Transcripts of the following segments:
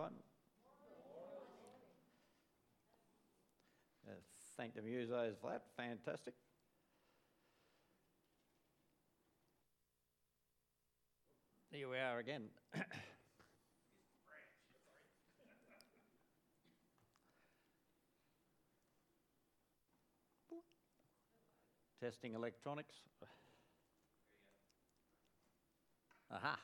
right? Thank the musos for that. Fantastic. Here we are again. Testing electronics. Aha.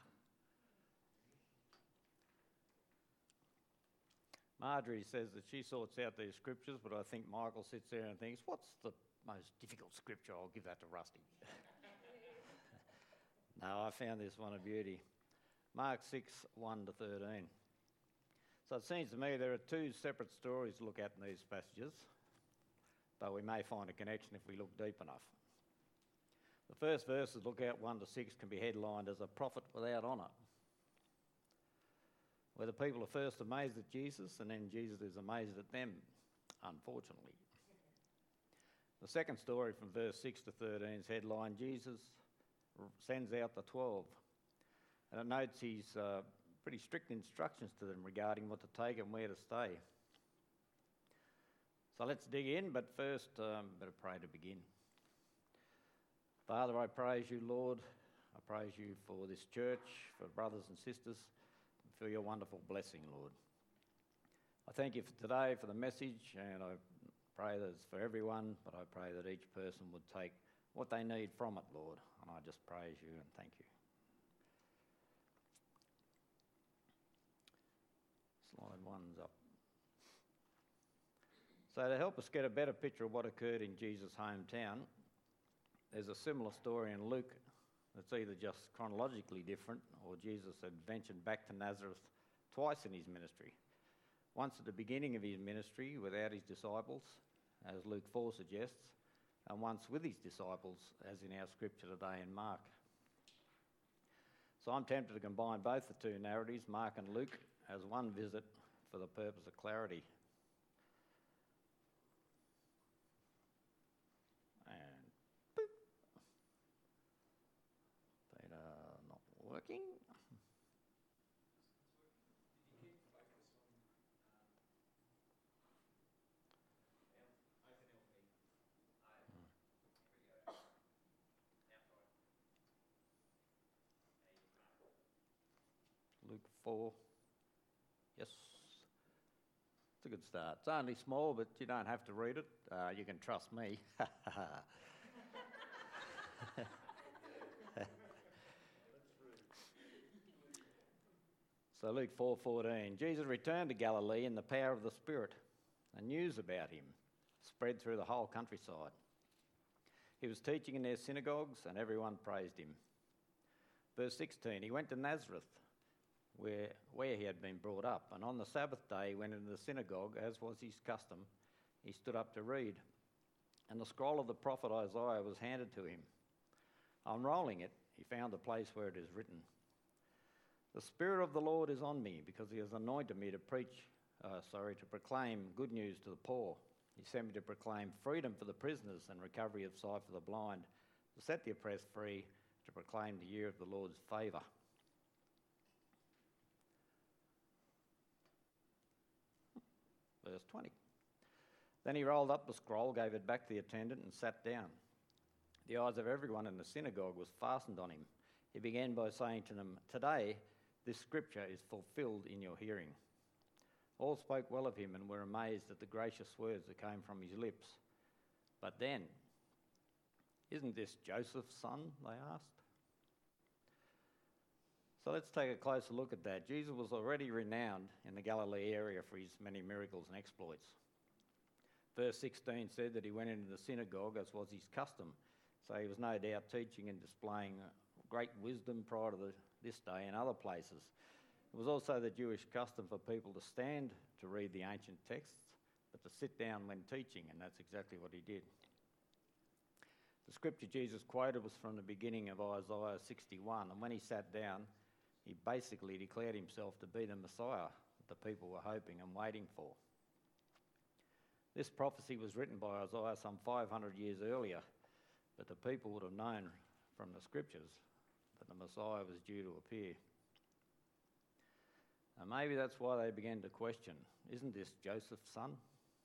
Marjorie says that she sorts out these scriptures, but I think Michael sits there and thinks, what's the most difficult scripture? I'll give that to Rusty. No, I found this one a beauty. Mark 6, 1 to 13. So it seems to me there are two separate stories to look at in these passages, but we may find a connection if we look deep enough. The first verses, look out 1 to 6, can be headlined as a prophet without honour, where the people are first amazed at Jesus and then Jesus is amazed at them, unfortunately. The second story from verse 6 to 13 is headlined, Jesus sends out the 12. And it notes his pretty strict instructions to them regarding what to take and where to stay. So let's dig in, but first, better pray to begin. Father, I praise you, Lord. I praise you for this church, for brothers and sisters, and for your wonderful blessing, Lord. I thank you for today, for the message, and I pray that it's for everyone, but I pray that each person would take what they need from it, Lord. And I just praise you and thank you. Slide 1's up. So to help us get a better picture of what occurred in Jesus' hometown, there's a similar story in Luke that's either just chronologically different or Jesus had ventured back to Nazareth twice in his ministry. Once at the beginning of his ministry without his disciples, as Luke 4 suggests, and once with his disciples, as in our scripture today in Mark. So I'm tempted to combine both the two narratives, Mark and Luke, as one visit for the purpose of clarity. And boop. Beta not working. Luke 4. Yes. It's a good start. It's only small, but you don't have to read it. You can trust me. So Luke 4:14. Jesus returned to Galilee in the power of the Spirit, and news about him spread through the whole countryside. He was teaching in their synagogues, and everyone praised him. Verse 16. He went to Nazareth, where he had been brought up. And on the Sabbath day he went into the synagogue, as was his custom. He stood up to read. And the scroll of the prophet Isaiah was handed to him. Unrolling it, he found the place where it is written, "The Spirit of the Lord is on me, because he has anointed me to proclaim good news to the poor. He sent me to proclaim freedom for the prisoners and recovery of sight for the blind, to set the oppressed free, to proclaim the year of the Lord's favour." Verse 20. Then he rolled up the scroll, gave it back to the attendant, and sat down. The eyes of everyone in the synagogue was fastened on him. He began by saying to them, "Today this scripture is fulfilled in your hearing." All spoke well of him and were amazed at the gracious words that came from his lips. But then, "Isn't this Joseph's son?" they asked. So let's take a closer look at that. Jesus was already renowned in the Galilee area for his many miracles and exploits. Verse 16 said that he went into the synagogue, as was his custom. So he was no doubt teaching and displaying great wisdom prior to this day in other places. It was also the Jewish custom for people to stand to read the ancient texts, but to sit down when teaching, and that's exactly what he did. The scripture Jesus quoted was from the beginning of Isaiah 61, and when he sat down, he basically declared himself to be the Messiah that the people were hoping and waiting for. This prophecy was written by Isaiah some 500 years earlier, but the people would have known from the scriptures that the Messiah was due to appear. And maybe that's why they began to question, isn't this Joseph's son?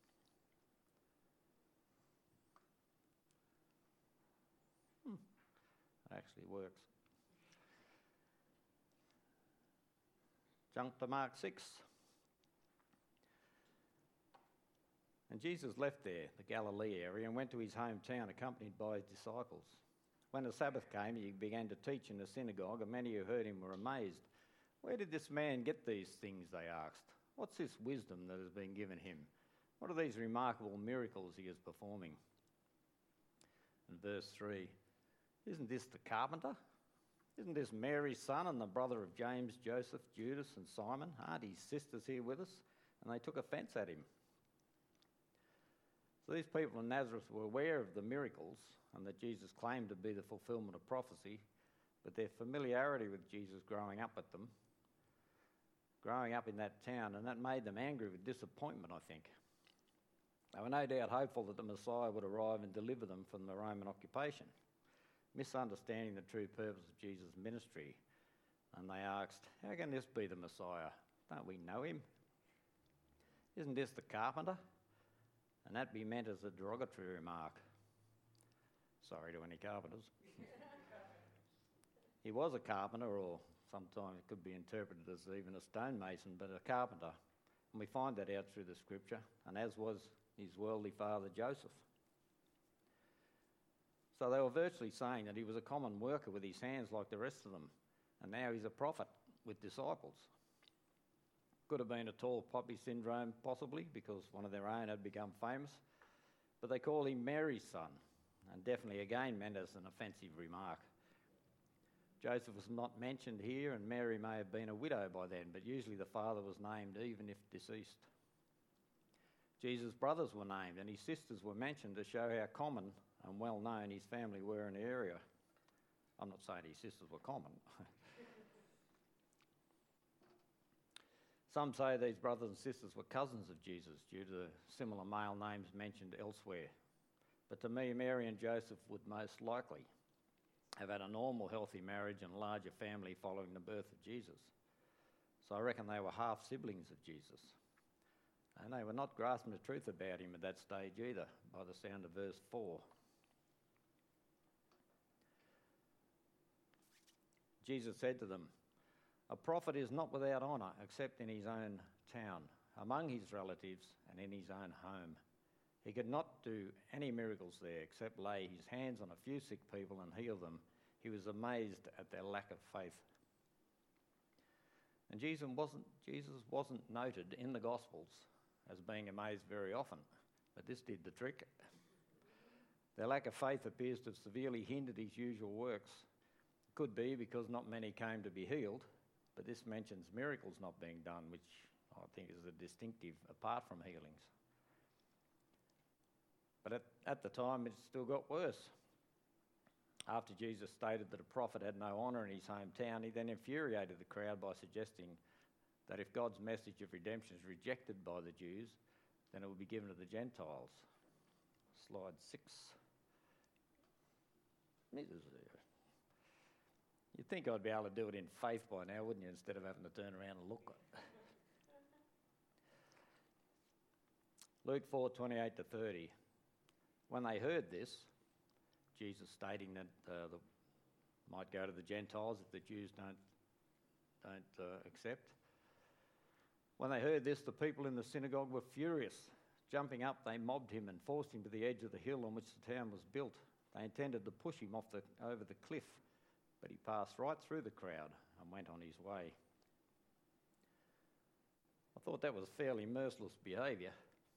It actually works. Jump to Mark 6. And Jesus left there, the Galilee area, and went to his hometown accompanied by his disciples. When the Sabbath came, he began to teach in the synagogue, and many who heard him were amazed. Where did this man get these things, they asked. What's this wisdom that has been given him? What are these remarkable miracles he is performing? And verse 3, isn't this the carpenter? Isn't this Mary's son and the brother of James, Joseph, Judas and Simon? Aren't his sisters here with us? And they took offence at him. So these people in Nazareth were aware of the miracles and that Jesus claimed to be the fulfilment of prophecy, but their familiarity with Jesus growing up in that town, and that made them angry with disappointment, I think. They were no doubt hopeful that the Messiah would arrive and deliver them from the Roman occupation, misunderstanding the true purpose of Jesus' ministry. And they asked, how can this be the Messiah? Don't we know him? Isn't this the carpenter? And that be meant as a derogatory remark. Sorry to any carpenters. He was a carpenter, or sometimes it could be interpreted as even a stonemason, but a carpenter. And we find that out through the scripture, and as was his worldly father Joseph. So they were virtually saying that he was a common worker with his hands like the rest of them, and now he's a prophet with disciples. Could have been a tall poppy syndrome, possibly, because one of their own had become famous, but they call him Mary's son, and definitely again meant as an offensive remark. Joseph was not mentioned here, and Mary may have been a widow by then, but usually the father was named even if deceased. Jesus' brothers were named, and his sisters were mentioned to show how common and well known his family were in the area. I'm not saying his sisters were common. Some say these brothers and sisters were cousins of Jesus due to the similar male names mentioned elsewhere. But to me, Mary and Joseph would most likely have had a normal, healthy marriage and a larger family following the birth of Jesus. So I reckon they were half-siblings of Jesus. And they were not grasping the truth about him at that stage either, by the sound of verse 4. Jesus said to them, a prophet is not without honour except in his own town, among his relatives and in his own home. He could not do any miracles there except lay his hands on a few sick people and heal them. He was amazed at their lack of faith. And Jesus wasn't noted in the Gospels as being amazed very often, but this did the trick. Their lack of faith appears to have severely hindered his usual works. It could be because not many came to be healed, but this mentions miracles not being done, which I think is a distinctive apart from healings. But at the time, it still got worse. After Jesus stated that a prophet had no honour in his hometown, he then infuriated the crowd by suggesting that if God's message of redemption is rejected by the Jews, then it will be given to the Gentiles. Slide 6. You'd think I'd be able to do it in faith by now, wouldn't you, instead of having to turn around and look. Luke 4:28 to 30. When they heard this, Jesus stating that might go to the Gentiles if the Jews don't accept. When they heard this, the people in the synagogue were furious. Jumping up, they mobbed him and forced him to the edge of the hill on which the town was built. They intended to push him over the cliff, but he passed right through the crowd and went on his way. I thought that was fairly merciless behaviour.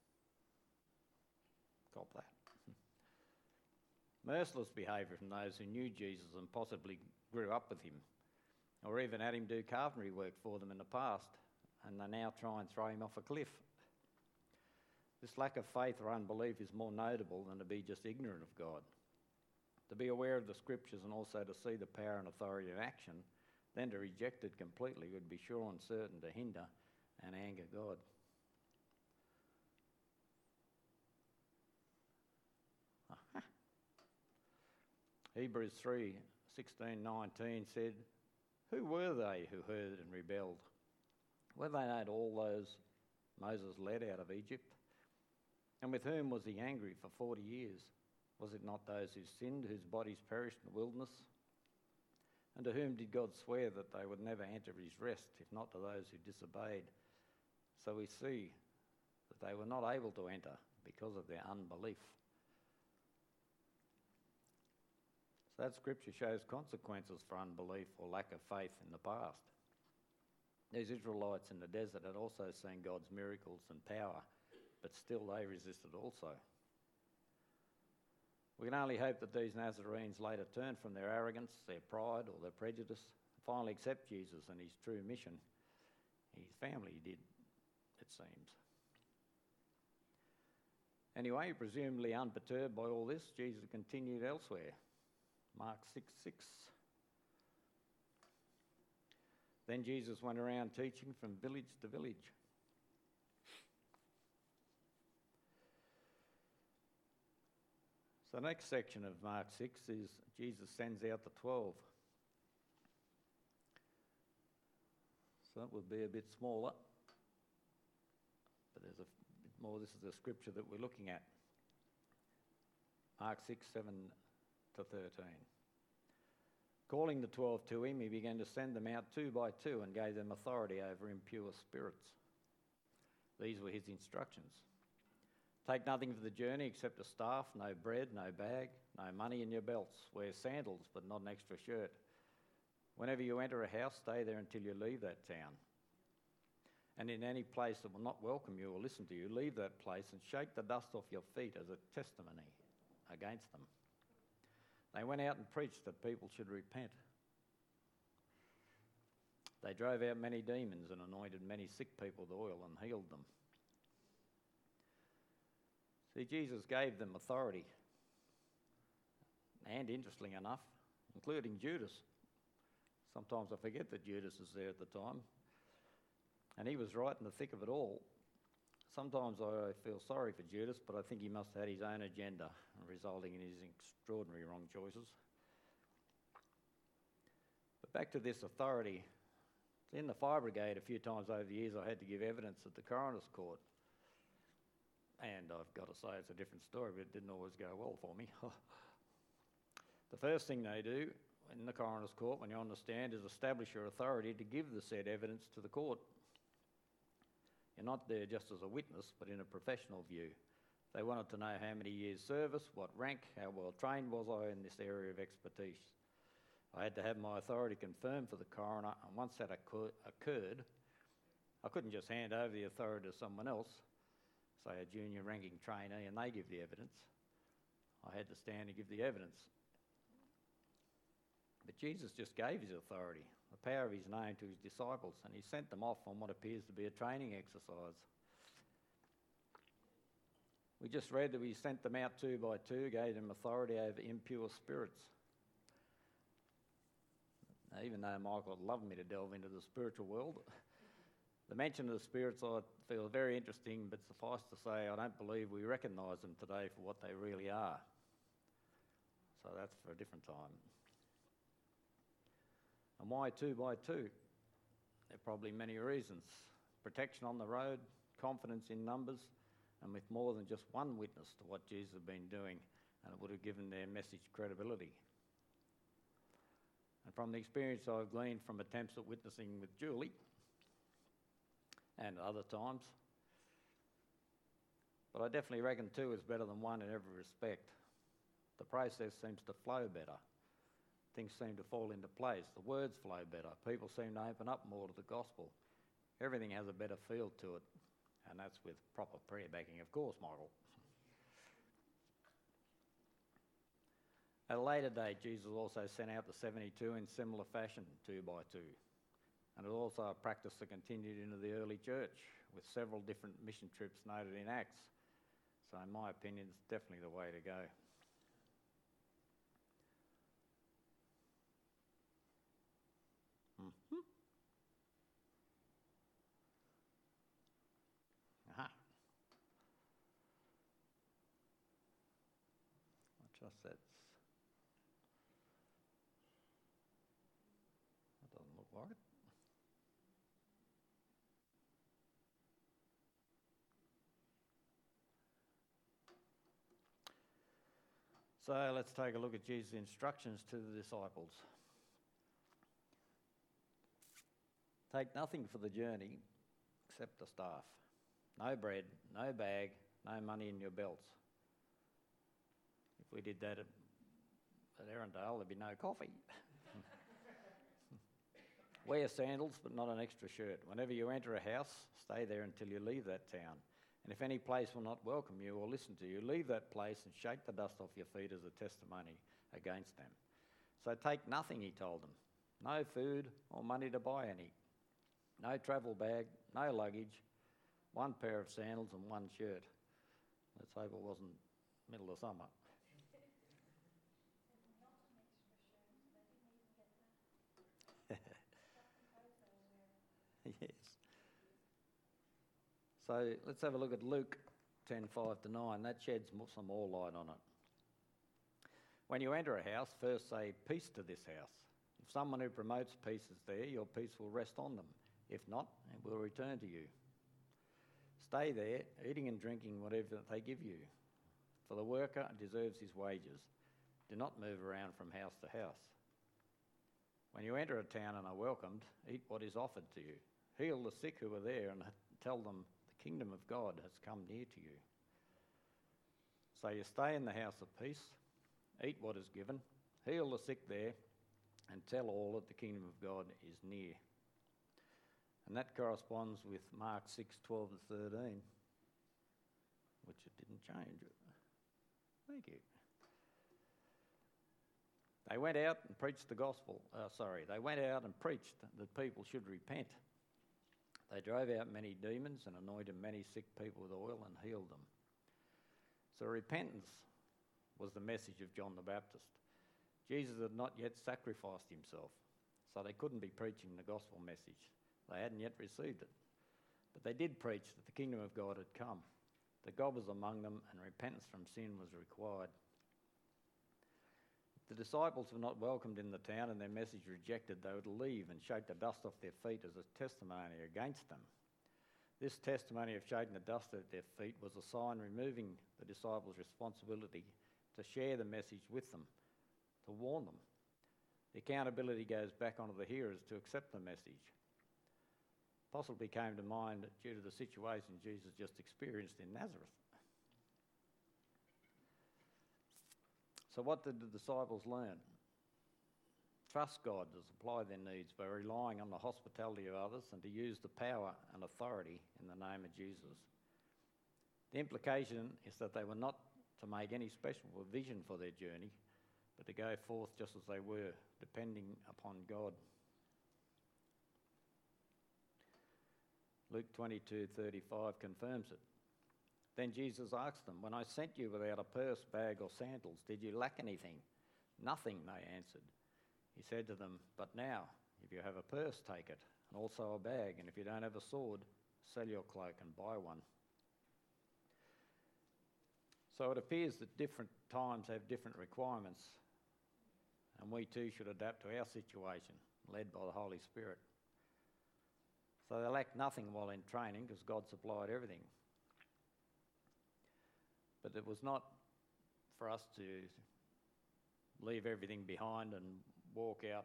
Cop that. Merciless behaviour from those who knew Jesus and possibly grew up with him, or even had him do carpentry work for them in the past, and they now try and throw him off a cliff. This lack of faith or unbelief is more notable than to be just ignorant of God. To be aware of the scriptures and also to see the power and authority in action, then to reject it completely would be sure and certain to hinder and anger God. Hebrews 3:16-19 said, who were they who heard and rebelled? Were they not all those Moses led out of Egypt? And with whom was he angry for 40 years? Was it not those who sinned, whose bodies perished in the wilderness? And to whom did God swear that they would never enter his rest, if not to those who disobeyed? So we see that they were not able to enter because of their unbelief. So that scripture shows consequences for unbelief or lack of faith in the past. These Israelites in the desert had also seen God's miracles and power, but still they resisted also. We can only hope that these Nazarenes later turn from their arrogance, their pride or their prejudice, and finally accept Jesus and his true mission. His family did, it seems. Anyway, presumably unperturbed by all this, Jesus continued elsewhere. Mark 6:6. Then Jesus went around teaching from village to village. So the next section of Mark 6 is Jesus sends out the 12. So that would be a bit smaller, but there's a bit more. This is the scripture that we're looking at. Mark 6:7 to 13. Calling the 12 to him, he began to send them out 2 by 2 and gave them authority over impure spirits. These were his instructions. Take nothing for the journey except a staff, no bread, no bag, no money in your belts. Wear sandals, but not an extra shirt. Whenever you enter a house, stay there until you leave that town. And in any place that will not welcome you or listen to you, leave that place and shake the dust off your feet as a testimony against them. They went out and preached that people should repent. They drove out many demons and anointed many sick people with oil and healed them. See, Jesus gave them authority. And interestingly enough, including Judas. Sometimes I forget that Judas is there at the time. And he was right in the thick of it all. Sometimes I feel sorry for Judas, but I think he must have had his own agenda, resulting in his extraordinary wrong choices. But back to this authority. In the fire brigade, a few times over the years, I had to give evidence at the coroner's court. And I've got to say, it's a different story, but it didn't always go well for me. The first thing they do in the coroner's court, when you're on the stand, is establish your authority to give the said evidence to the court. You're not there just as a witness, but in a professional view. They wanted to know how many years' service, what rank, how well trained was I in this area of expertise. I had to have my authority confirmed for the coroner, and once that occurred, I couldn't just hand over the authority to someone else, say a junior ranking trainee, and they give the evidence. I had to stand and give the evidence. But Jesus just gave his authority, the power of his name, to his disciples, and he sent them off on what appears to be a training exercise. We just read that he sent them out 2 by 2, gave them authority over impure spirits. Now, even though Michael would love me to delve into the spiritual world, the mention of the spirits I feel very interesting, but suffice to say, I don't believe we recognise them today for what they really are. So that's for a different time. And why 2 by 2? There are probably many reasons. Protection on the road, confidence in numbers, and with more than just one witness to what Jesus had been doing, and it would have given their message credibility. And from the experience I've gleaned from attempts at witnessing with Julie, and other times, but I definitely reckon 2 is better than 1 in every respect. The process seems to flow better. Things seem to fall into place. The words flow better. People seem to open up more to the gospel. Everything has a better feel to it, and that's with proper prayer backing, of course, Michael. At a later date, Jesus also sent out the 72 in similar fashion, 2 by 2. And it was also a practice that continued into the early church, with several different mission trips noted in Acts. So in my opinion, it's definitely the way to go. Aha. I trust that doesn't look like it. So let's take a look at Jesus' instructions to the disciples. Take nothing for the journey except the staff. No bread, no bag, no money in your belts. If we did that at Erindale, there'd be no coffee. Wear sandals, but not an extra shirt. Whenever you enter a house, stay there until you leave that town. And if any place will not welcome you or listen to you, leave that place and shake the dust off your feet as a testimony against them. So take nothing, he told them. No food or money to buy any. No travel bag, no luggage, one pair of sandals and one shirt. Let's hope it wasn't middle of summer. Yes. So let's have a look at Luke 10:5-9. That sheds some more light on it. When you enter a house, first say, "Peace to this house." If someone who promotes peace is there, your peace will rest on them. If not, it will return to you. Stay there, eating and drinking whatever they give you, for the worker deserves his wages. Do not move around from house to house. When you enter a town and are welcomed, eat what is offered to you. Heal the sick who are there and tell them the kingdom of God has come near to you. So you stay in the house of peace, eat what is given, heal the sick there, and tell all that the kingdom of God is near. And that corresponds with Mark 6:12-13, which it didn't change. Thank you. They went out and preached the gospel. They went out and preached that people should repent. They drove out many demons and anointed many sick people with oil and healed them. So repentance was the message of John the Baptist. Jesus had not yet sacrificed himself, so they couldn't be preaching the gospel message. They hadn't yet received it. But they did preach that the kingdom of God had come, that God was among them and repentance from sin was required. If the disciples were not welcomed in the town and their message rejected, they would leave and shake the dust off their feet as a testimony against them. This testimony of shaking the dust at their feet was a sign removing the disciples' responsibility to share the message with them, to warn them. The accountability goes back onto the hearers to accept the message. Possibly came to mind due to the situation Jesus just experienced in Nazareth. So what did the disciples learn? Trust God to supply their needs by relying on the hospitality of others and to use the power and authority in the name of Jesus. The implication is that they were not to make any special provision for their journey, but to go forth just as they were, depending upon God. Luke 22:35 confirms it. Then Jesus asked them, "When I sent you without a purse, bag or sandals, did you lack anything?" "Nothing," they answered. He said to them, "But now, if you have a purse, take it, and also a bag, and if you don't have a sword, sell your cloak and buy one." So it appears that different times have different requirements, and we too should adapt to our situation, led by the Holy Spirit. So they lacked nothing while in training because God supplied everything. But it was not for us to leave everything behind and walk out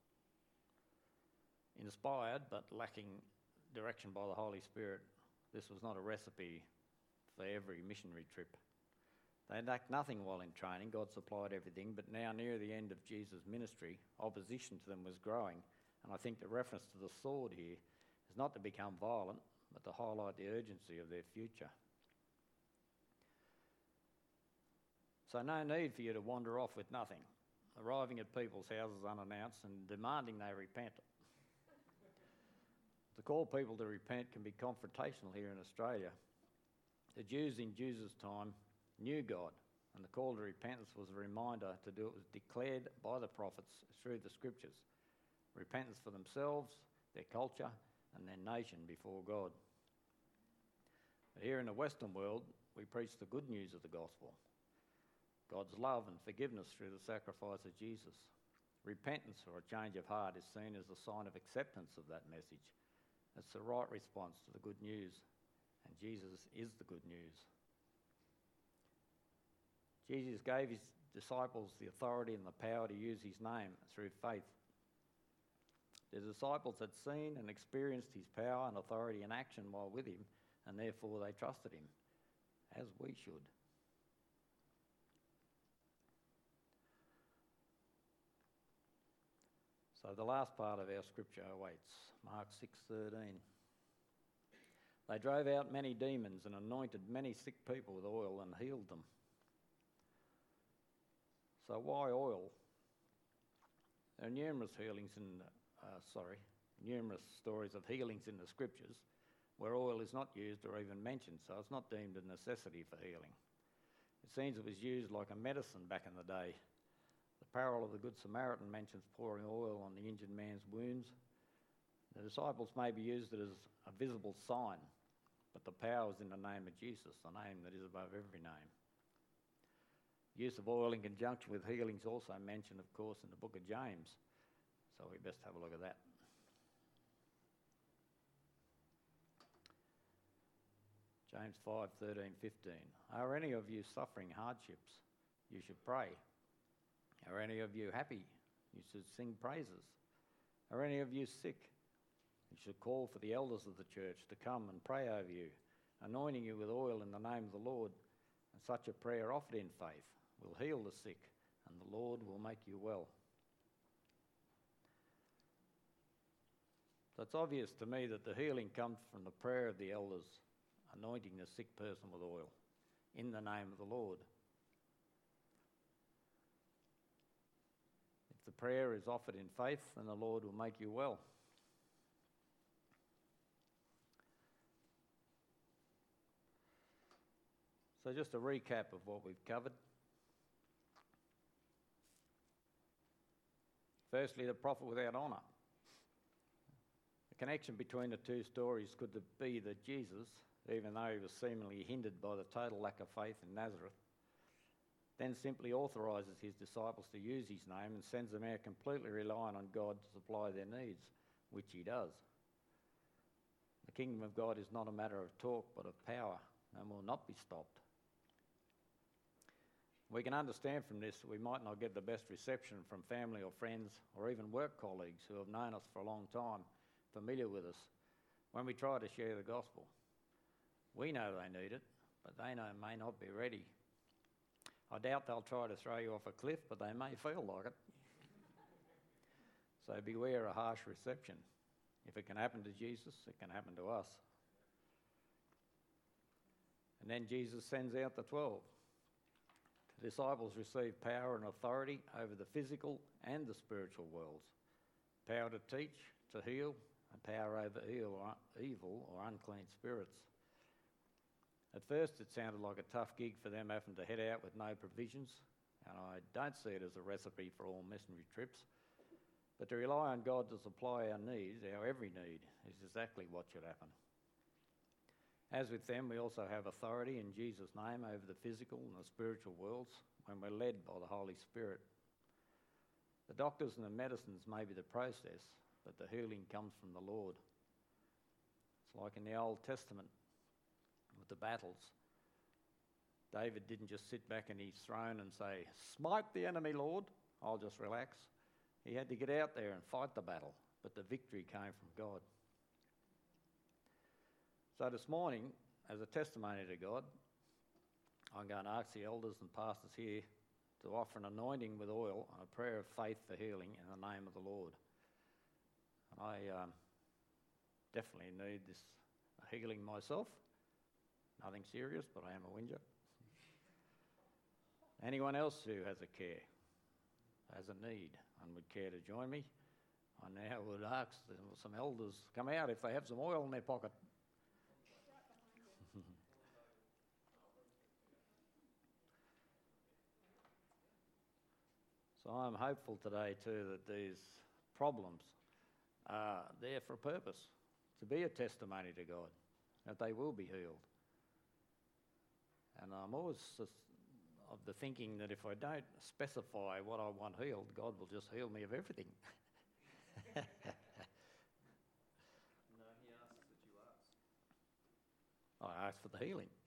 inspired but lacking direction by the Holy Spirit. This was not a recipe for every missionary trip. They lacked nothing while in training. God supplied everything, but now near the end of Jesus' ministry, opposition to them was growing. And I think the reference to the sword here is not to become violent, but to highlight the urgency of their future. So no need for you to wander off with nothing, arriving at people's houses unannounced and demanding they repent. To call people to repent can be confrontational here in Australia. The Jews in Jesus' time knew God, and the call to repentance was a reminder to do it was declared by the prophets through the scriptures. Repentance for themselves, their culture, and their nation before God. But here in the Western world, we preach the good news of the gospel. God's love and forgiveness through the sacrifice of Jesus. Repentance or a change of heart is seen as a sign of acceptance of that message. It's the right response to the good news, and Jesus is the good news. Jesus gave his disciples the authority and the power to use his name through faith. The disciples had seen and experienced his power and authority in action while with him, and therefore they trusted him, as we should. So the last part of our scripture awaits, Mark 6:13. They drove out many demons and anointed many sick people with oil and healed them. So why oil? There are numerous stories of healings in the scriptures where oil is not used or even mentioned, so it's not deemed a necessity for healing. It seems it was used like a medicine back in the day. The parable of the Good Samaritan mentions pouring oil on the injured man's wounds. The disciples maybe used it as a visible sign, but the power is in the name of Jesus, the name that is above every name. Use of oil in conjunction with healing is also mentioned, of course, in the book of James, so we best have a look at that. James 5:13-15. Are any of you suffering hardships? You should pray. Are any of you happy? You should sing praises. Are any of you sick? You should call for the elders of the church to come and pray over you, anointing you with oil in the name of the Lord. And such a prayer offered in faith will heal the sick, and the Lord will make you well. So it's obvious to me that the healing comes from the prayer of the elders, anointing the sick person with oil in the name of the Lord. If the prayer is offered in faith, then the Lord will make you well. So just a recap of what we've covered. Firstly, the prophet without honour. The connection between the two stories could be that Jesus, even though he was seemingly hindered by the total lack of faith in Nazareth, then simply authorises his disciples to use his name and sends them out completely relying on God to supply their needs, which he does. The kingdom of God is not a matter of talk but of power and will not be stopped. We can understand from this that we might not get the best reception from family or friends or even work colleagues who have known us for a long time, familiar with us, when we try to share the gospel. We know they need it, but they may not be ready. I doubt they'll try to throw you off a cliff, but they may feel like it. So beware a harsh reception. If it can happen to Jesus, it can happen to us. And then Jesus sends out the 12. The disciples receive power and authority over the physical and the spiritual worlds. Power to teach, to heal, and power over evil or unclean spirits. At first it sounded like a tough gig for them having to head out with no provisions, and I don't see it as a recipe for all missionary trips. But to rely on God to supply our needs, our every need, is exactly what should happen. As with them, we also have authority in Jesus' name over the physical and the spiritual worlds when we're led by the Holy Spirit. The doctors and the medicines may be the process, but the healing comes from the Lord. It's like in the Old Testament with the battles. David didn't just sit back in his throne and say, "Smite the enemy, Lord, I'll just relax." He had to get out there and fight the battle, but the victory came from God. So this morning, as a testimony to God, I'm going to ask the elders and pastors here to offer an anointing with oil and a prayer of faith for healing in the name of the Lord. And I definitely need this healing myself. Nothing serious, but I am a whinger. Anyone else who has a care, has a need, and would care to join me, I now would ask some elders come out if they have some oil in their pocket. So I'm hopeful today too that these problems are there for a purpose, to be a testimony to God, that they will be healed. And I'm always of the thinking that if I don't specify what I want healed, God will just heal me of everything. No, he asks that you ask. I ask for the healing.